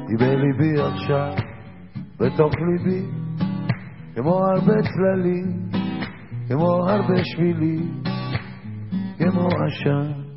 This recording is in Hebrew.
היא בליבי עכשיו, בתוך ליבי, כמו הרבה צללים, כמו הרבה שבילים, כמו עשן.